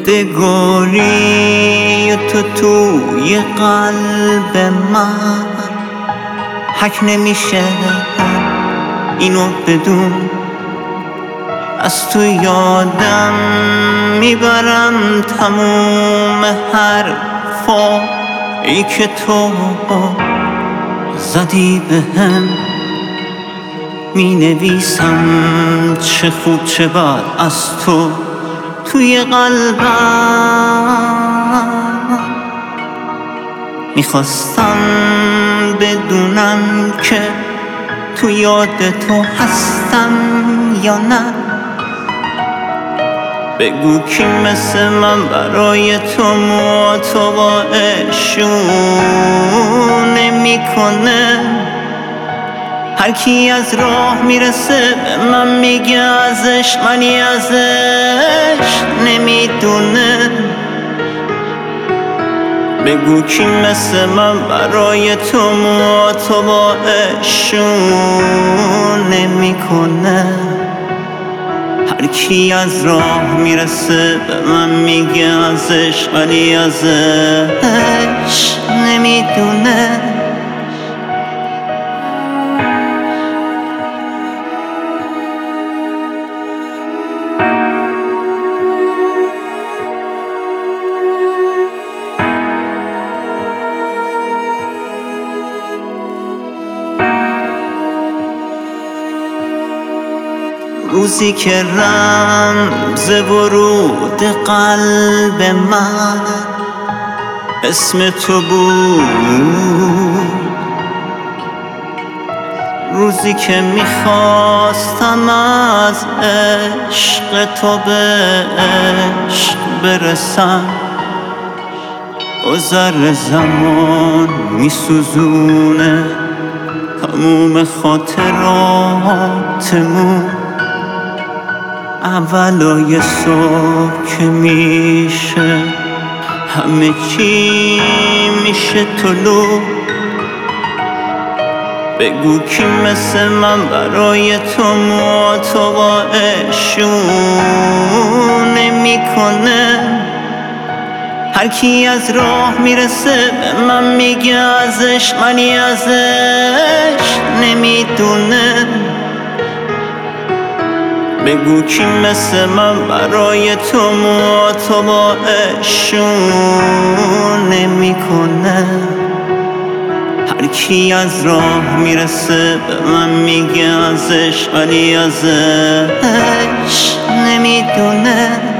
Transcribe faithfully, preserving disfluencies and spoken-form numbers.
موندگاری تو توی قلب من حک نمیشه اینو بدون. از تو یادم میبرم تموم حرفا ای که تو زدی بهم. می نویسم چه خوب چه بد از تو توی قلبم. میخواستم بدونم که تو یاد تو هستم یا نه. بگو کی مثل من برای تو تو با اشونه میکنه. هر کی از راه میرسه به من میگه ازش، منی ازش نمیدونه. بگو کی مثل من برای تو تو با اشونه میکنه. هر کی از راه میرسه به من میگه ازش، ولی ازش نمیدونه. روزی که رمز ورود قلب من اسم تو بود. روزی که میخواستم از عشق تو به عشق برسم. گذر زمان میسوزونه تموم خاطراتمون. اولای صبح که میشه همه چی میشه طلوع. بگو کی مثل من برای تو تو با اشونه میکنه. هر کی از راه میرسه به من میگه ازش، منی ازش نمیدونه. بگو کی مثل من برای تو تو با اشونه میکنه. هر کی از راه میرسه به من میگه ازش، ولی ازش نمیدونه.